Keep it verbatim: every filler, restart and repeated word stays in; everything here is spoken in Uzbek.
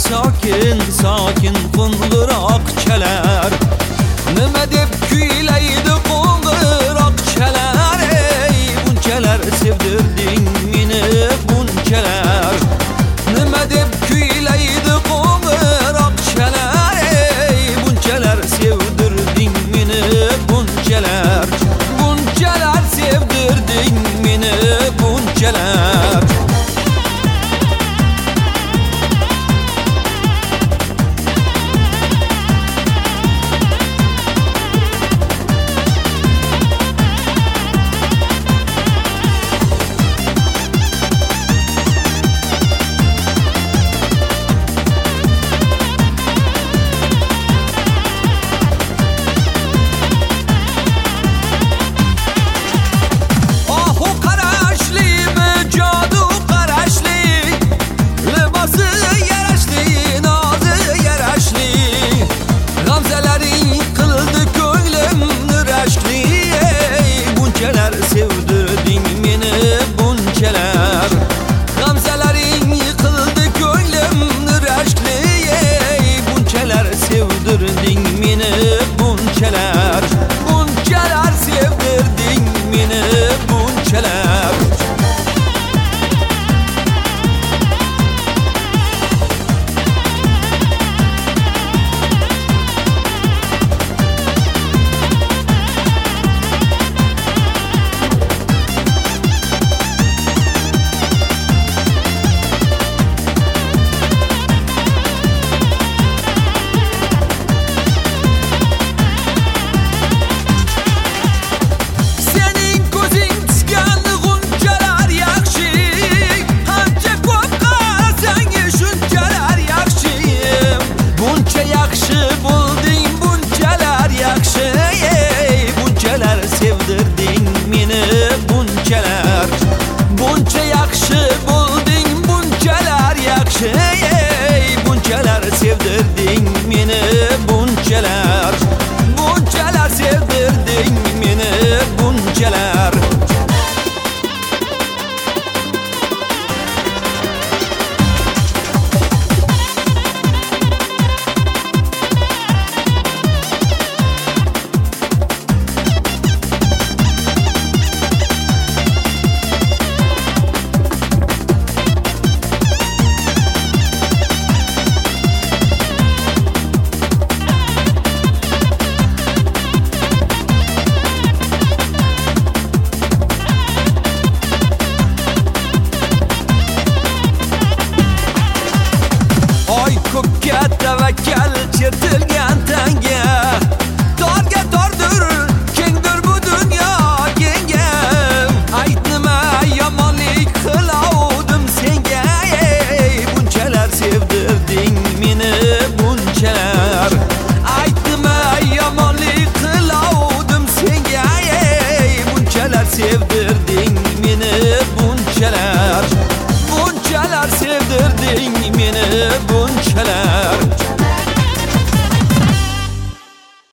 sakin sakin qo'ng'iroq chalar. Nima deb kuylaydi qo'ng'iroq chalar. Ey bunchalar sevdirding meni bunchalar. Nima deb kuylaydi qo'ng'iroq chalar. Ey bunchalar sevdirding meni bunchalar. Bunchalar sevdirding meni bunchalar. Sevdirding meni bunchalar. Gamzalaring yıkıldı ko'nglimni rashkli. Ey bunchalar sevdirding meni bunchalar. Bunchalar sevdirding meni bunchalar. Sevdirding meni bunchalar. Buncha yaxshi bo'lding bunchalar yaxshi. Ey bunchalar sevdirding meni bunchalar. Bunchalar sevdirding meni bunchalar. Ko'kka tavakkal chertilgan